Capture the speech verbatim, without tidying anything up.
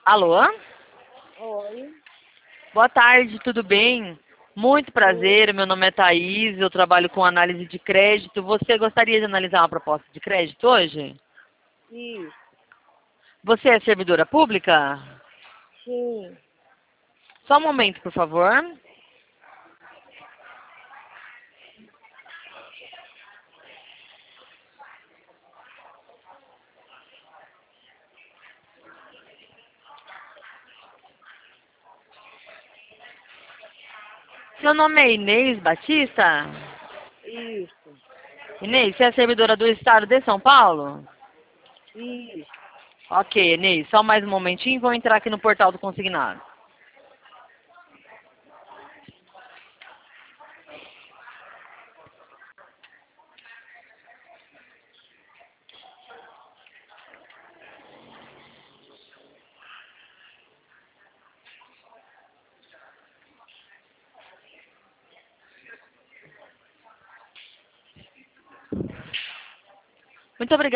Alô? Oi. Boa tarde, tudo bem? Muito Oi. prazer, meu nome é Thaís, eu trabalho com análise de crédito. Você gostaria de analisar uma proposta de crédito hoje? Isso. Você é servidora pública? Sim. Só um momento, por favor. Seu nome é Inês Batista? Isso. Inês, você é servidora do Estado de São Paulo? Isso. Ok, Inês, só mais um momentinho, vou entrar aqui no portal do consignado. Muito obrigada.